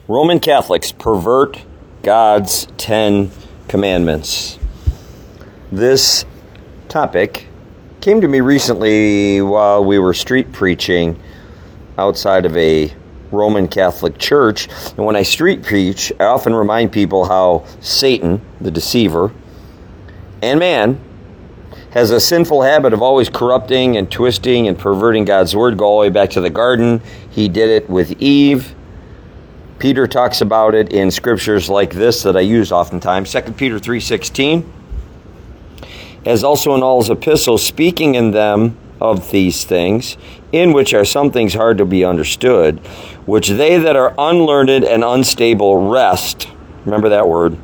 Roman Catholics pervert God's 10 Commandments. This topic came to me recently while we were street preaching outside of a Roman Catholic church. And when I street preach, I often remind people how Satan, the deceiver, and man, has a sinful habit of always corrupting and twisting and perverting God's word. Go all the way back to the garden. He did it with Eve. Peter talks about it in scriptures like this that I use oftentimes. 2 Peter 3:16. As also in all his epistles, speaking in them of these things, in which are some things hard to be understood, which they that are unlearned and unstable wrest, remember that word,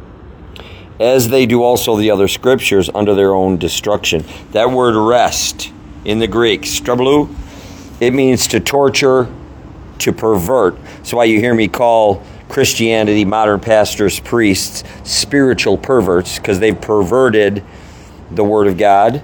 as they do also the other scriptures under their own destruction. That word wrest in the Greek, strablou, it means to torture, to pervert. That's why you hear me call Christianity, modern pastors, priests, spiritual perverts, because they've perverted the Word of God.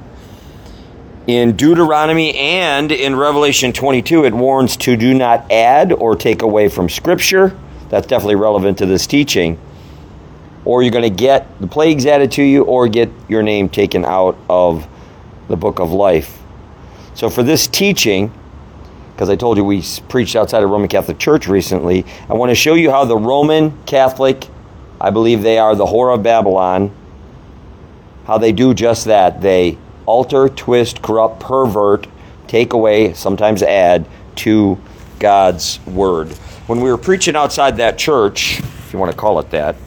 In Deuteronomy and in Revelation 22, it warns to do not add or take away from Scripture. That's definitely relevant to this teaching. Or you're going to get the plagues added to you, or get your name taken out of the book of life. So for this teaching, because I told you we preached outside of Roman Catholic Church recently, I want to show you how the Roman Catholic, I believe they are the whore of Babylon, how they do just that. They alter, twist, corrupt, pervert, take away, sometimes add to God's word. When we were preaching outside that church, if you want to call it that,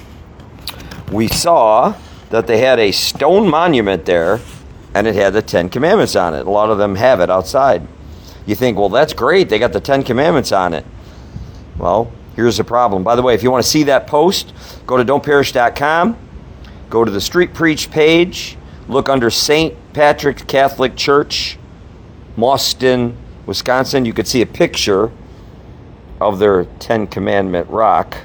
we saw that they had a stone monument there, and it had the 10 Commandments on it. A lot of them have it outside. You think, well, that's great. They got the 10 Commandments on it. Well, here's the problem. By the way, if you want to see that post, go to don'tperish.com. Go to the Street Preach page. Look under St. Patrick's Catholic Church, Mauston, Wisconsin. You could see a picture of their 10 Commandment rock.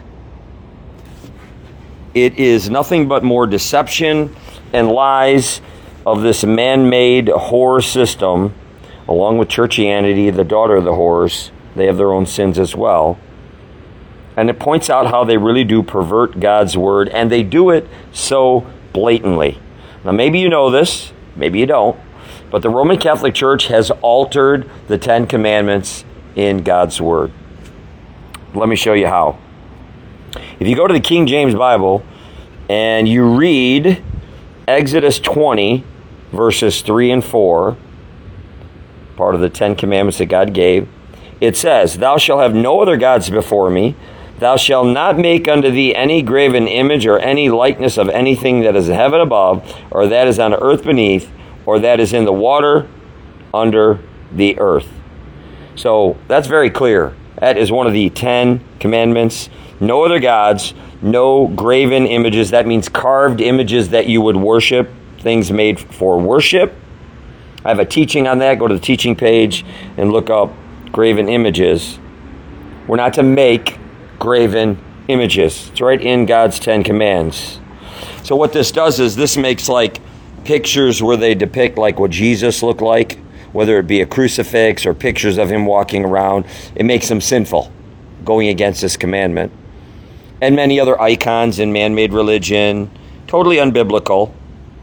It is nothing but more deception and lies of this man-made whore system. Along with churchianity, the daughter of the whores, they have their own sins as well. And it points out how they really do pervert God's word, and they do it so blatantly. Now, maybe you know this, maybe you don't, but the Roman Catholic Church has altered the 10 Commandments in God's word. Let me show you how. If you go to the King James Bible and you read Exodus 20, verses 3 and 4, part of the 10 Commandments that God gave, it says, "Thou shalt have no other gods before me. Thou shalt not make unto thee any graven image or any likeness of anything that is in heaven above, or that is on the earth beneath, or that is in the water under the earth." So that's very clear. That is one of the 10 Commandments. No other gods, no graven images. That means carved images that you would worship, things made for worship. I have a teaching on that. Go to the teaching page and look up graven images. We're not to make graven images. It's right in God's 10 Commands. So what this does is this makes like pictures where they depict like what Jesus looked like, whether it be a crucifix or pictures of him walking around. It makes them sinful, going against this commandment. And many other icons in man-made religion, totally unbiblical.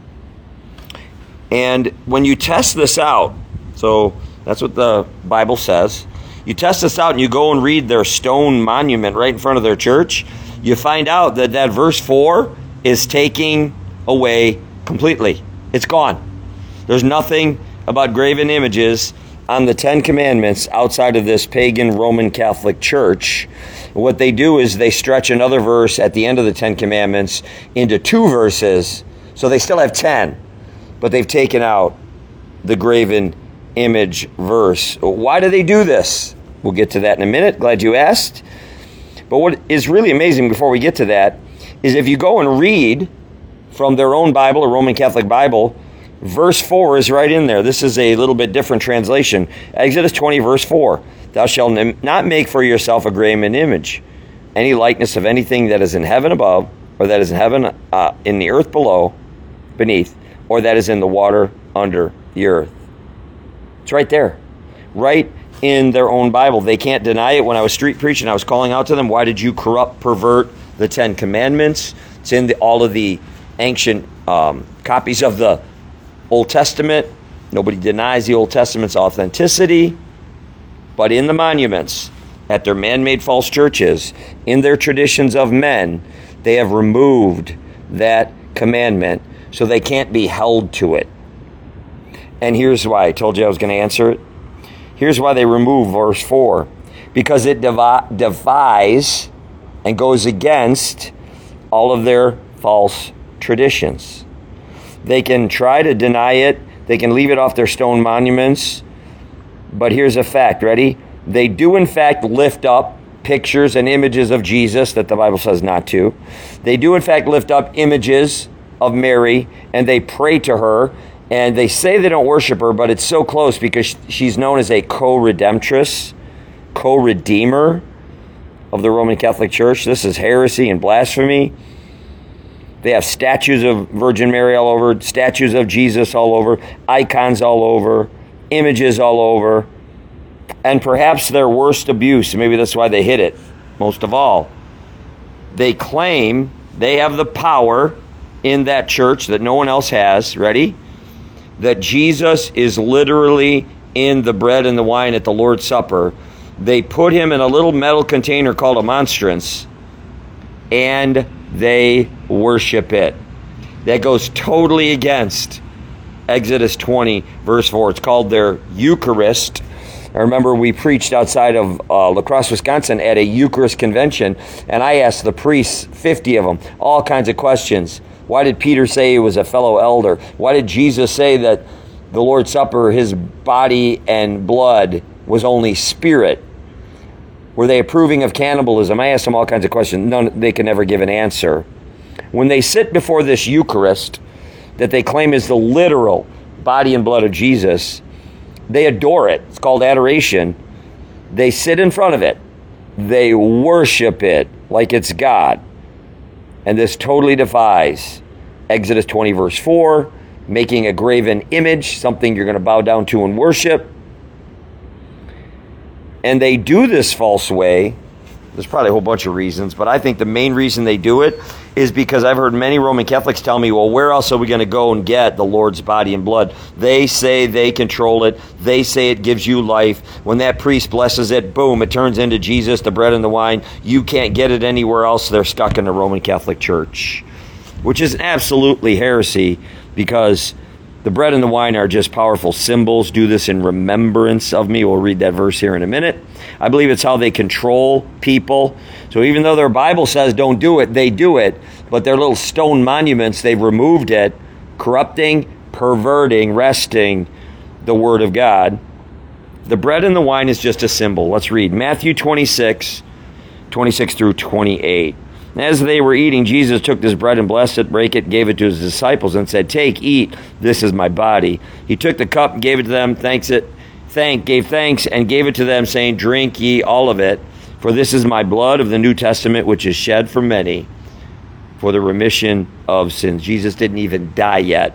And when you test this out, so that's what the Bible says, you test this out and you go and read their stone monument right in front of their church, you find out that that verse 4 is taking away completely. It's gone. There's nothing about graven images on the 10 Commandments outside of this pagan Roman Catholic Church. What they do is they stretch another verse at the end of the 10 Commandments into 2 verses, so they still have 10. But they've taken out the graven image verse. Why do they do this? We'll get to that in a minute. Glad you asked. But what is really amazing before we get to that is if you go and read from their own Bible, a Roman Catholic Bible, verse 4 is right in there. This is a little bit different translation. Exodus 20, verse 4. "Thou shalt not make for yourself a graven image, any likeness of anything that is in heaven above, or that is in heaven in the earth below, beneath, or that is in the water under the earth." It's right there. Right in their own Bible. They can't deny it. When I was street preaching, I was calling out to them, why did you corrupt, pervert the Ten Commandments? It's in all of the ancient copies of the Old Testament. Nobody denies the Old Testament's authenticity. But in the monuments, at their man-made false churches, in their traditions of men, they have removed that commandment, so they can't be held to it. And here's why. I told you I was going to answer it. Here's why they remove verse 4. Because it defies and goes against all of their false traditions. They can try to deny it. They can leave it off their stone monuments. But here's a fact. Ready? They do, in fact, lift up pictures and images of Jesus that the Bible says not to. They do, in fact, lift up images of Mary, and they pray to her. And they say they don't worship her, but it's so close because she's known as a co-redemptress, co-redeemer of the Roman Catholic Church. This is heresy and blasphemy. They have statues of Virgin Mary all over, statues of Jesus all over, icons all over, images all over. And perhaps their worst abuse, maybe that's why they hid it most of all. They claim they have the power in that church that no one else has. Ready? That Jesus is literally in the bread and the wine at the Lord's Supper. They put him in a little metal container called a monstrance, and they worship it. That goes totally against Exodus 20, verse 4. It's called their Eucharist. I remember we preached outside of La Crosse, Wisconsin at a Eucharist convention, and I asked the priests, 50 of them, all kinds of questions. Why did Peter say he was a fellow elder? Why did Jesus say that the Lord's Supper, his body and blood, was only spirit? Were they approving of cannibalism? I asked them all kinds of questions. None, they could never give an answer. When they sit before this Eucharist that they claim is the literal body and blood of Jesus, they adore it. It's called adoration. They sit in front of it. They worship it like it's God. And this totally defies Exodus 20, verse 4, making a graven image, something you're going to bow down to and worship. And they do this false way. There's probably a whole bunch of reasons, but I think the main reason they do it is because I've heard many Roman Catholics tell me, well, where else are we going to go and get the Lord's body and blood? They say they control it. They say it gives you life. When that priest blesses it, boom, it turns into Jesus, the bread and the wine. You can't get it anywhere else. They're stuck in the Roman Catholic Church, which is absolutely heresy because the bread and the wine are just powerful symbols. Do this in remembrance of me. We'll read that verse here in a minute. I believe it's how they control people. So even though their Bible says don't do it, they do it. But their little stone monuments, they've removed it, corrupting, perverting, wresting the Word of God. The bread and the wine is just a symbol. Let's read Matthew 26, 26 through 28. As they were eating, Jesus took this bread and blessed it, brake it, gave it to his disciples, and said, "Take, eat, this is my body." He took the cup and gave it to them, gave thanks, and gave it to them, saying, "Drink ye all of it, for this is my blood of the New Testament, which is shed for many for the remission of sins." Jesus didn't even die yet,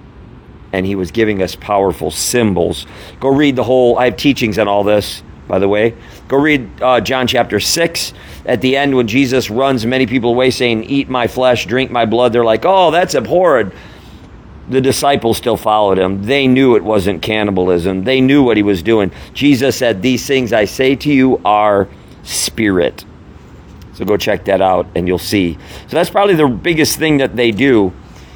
and he was giving us powerful symbols. Go read the whole, I have teachings on all this, by the way. Go read John chapter 6. At the end, when Jesus runs many people away saying, "Eat my flesh, drink my blood," they're like, "Oh, that's abhorrent." The disciples still followed him. They knew it wasn't cannibalism. They knew what he was doing. Jesus said, "These things I say to you are spirit." So go check that out and you'll see. So that's probably the biggest thing that they do.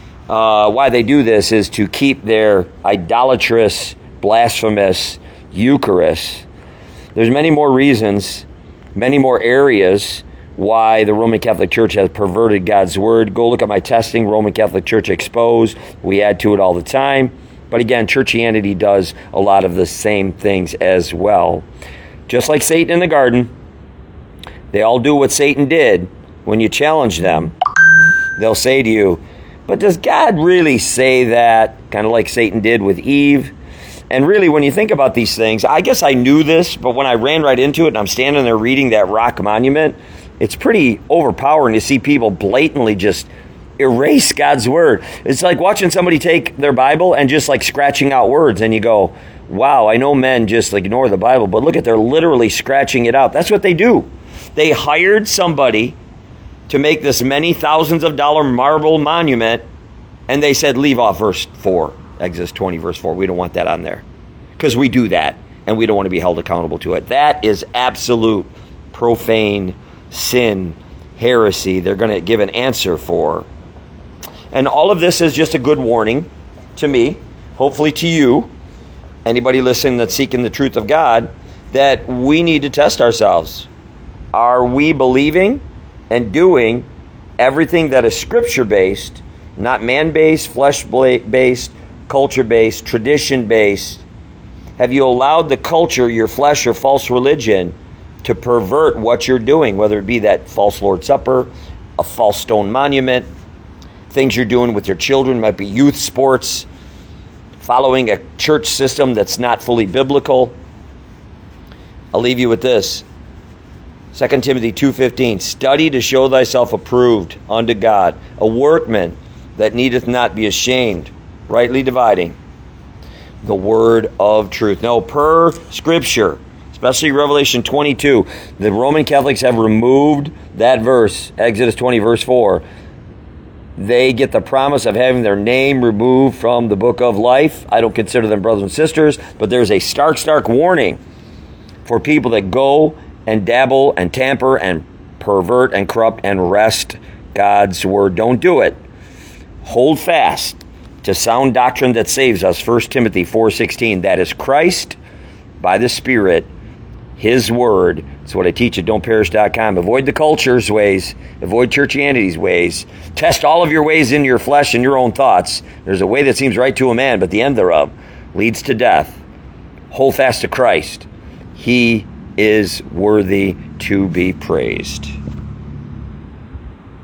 Why they do this is to keep their idolatrous, blasphemous Eucharist. There's many more reasons, many more areas why the Roman Catholic Church has perverted God's Word. Go look at my testing, Roman Catholic Church Exposed. We add to it all the time. But again, churchianity does a lot of the same things as well. Just like Satan in the garden, they all do what Satan did. When you challenge them, they'll say to you, "But does God really say that?" Kind of like Satan did with Eve. And really, when you think about these things, I guess I knew this, but when I ran right into it and I'm standing there reading that rock monument, it's pretty overpowering to see people blatantly just erase God's word. It's like watching somebody take their Bible and just like scratching out words, and you go, wow, I know men just ignore the Bible, but look at, they're literally scratching it out. That's what they do. They hired somebody to make this many thousands of dollar marble monument, and they said, leave off verse 4, Exodus 20, verse 4. We don't want that on there, because we do that, and we don't want to be held accountable to it. That is absolute profane sin, heresy. They're going to give an answer for. And all of this is just a good warning to me, hopefully to you, anybody listening that's seeking the truth of God, that we need to test ourselves. Are we believing and doing everything that is scripture-based, not man-based, flesh-based, culture-based, tradition-based? Have you allowed the culture, your flesh, or false religion to pervert what you're doing, whether it be that false Lord's Supper, a false stone monument, things you're doing with your children, might be youth sports, following a church system that's not fully biblical? I'll leave you with this. 2 Timothy 2:15, study to show thyself approved unto God, a workman that needeth not be ashamed, rightly dividing the word of truth. No, per Scripture, especially Revelation 22, the Roman Catholics have removed that verse, Exodus 20, verse 4. They get the promise of having their name removed from the book of life. I don't consider them brothers and sisters, but there's a stark warning for people that go and dabble and tamper and pervert and corrupt and wrest God's word. Don't do it. Hold fast to sound doctrine that saves us. 1 Timothy 4:16. That is Christ by the Spirit, His word. That's what I teach at don'tperish.com. Avoid the culture's ways. Avoid churchianity's ways. Test all of your ways in your flesh and your own thoughts. There's a way that seems right to a man, but the end thereof leads to death. Hold fast to Christ. He is worthy to be praised.